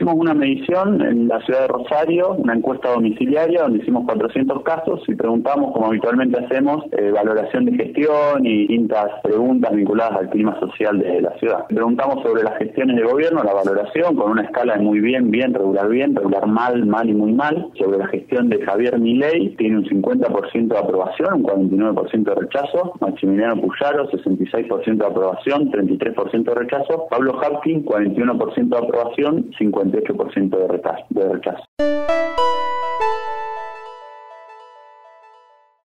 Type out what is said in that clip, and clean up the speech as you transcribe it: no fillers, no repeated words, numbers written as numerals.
hicimos una medición en la ciudad de Rosario, una encuesta domiciliaria donde hicimos 400 casos y preguntamos, como habitualmente hacemos, valoración de gestión y distintas preguntas vinculadas al clima social de la ciudad. Preguntamos sobre las gestiones de gobierno, la valoración con una escala de muy bien, regular mal, mal y muy mal. Sobre la gestión de Javier Milei, tiene un 50% de aprobación, un 49% de rechazo. Maximiliano Puyaro, 66% de aprobación, 33% de rechazo. Pablo Habkin, 41% de aprobación, 58% de rechazo.